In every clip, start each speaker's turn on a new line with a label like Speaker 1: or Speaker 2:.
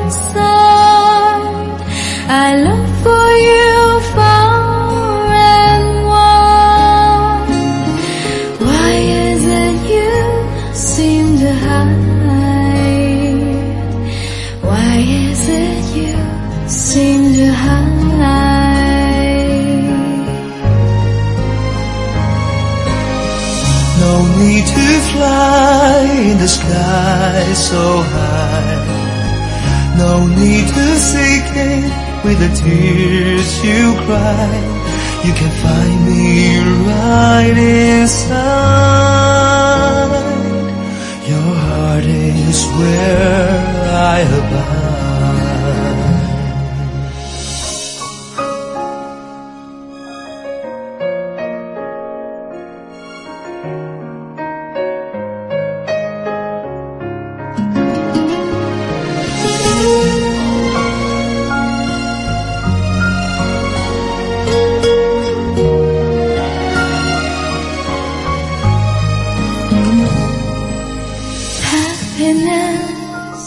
Speaker 1: side. I long for you far and wide. Why is it you seem to hide? Why is it you seem to hide?
Speaker 2: No need to fly in the sky so high. No need to seek it with the tears you cry. You can find me right inside. Your heart is where I abide.
Speaker 1: Happiness,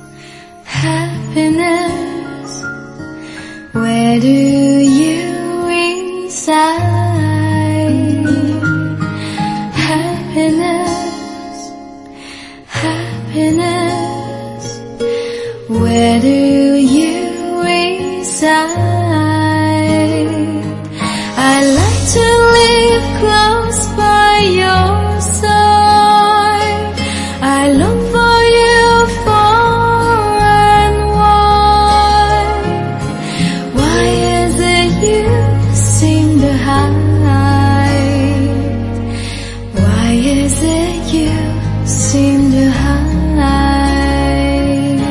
Speaker 1: happiness, where do you reside? Happiness, happiness, where do you reside? I like to live close by your side. I long for you far and wide. Why is it you seem to hide? Why is it you seem to hide?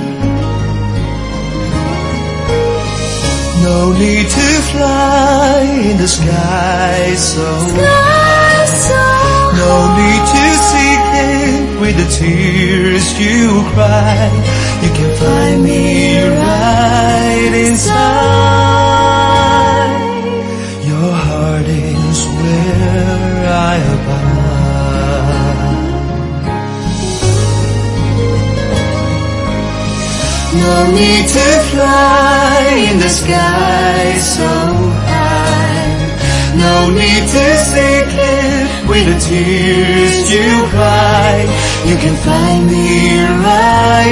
Speaker 2: No need to fly in the sky so high. No need to seek it with the tears you cry. You can find me right inside. Your heart is where I abide. No need to fly in the sky so high. No need to seek it with the tears you cry. You can find me right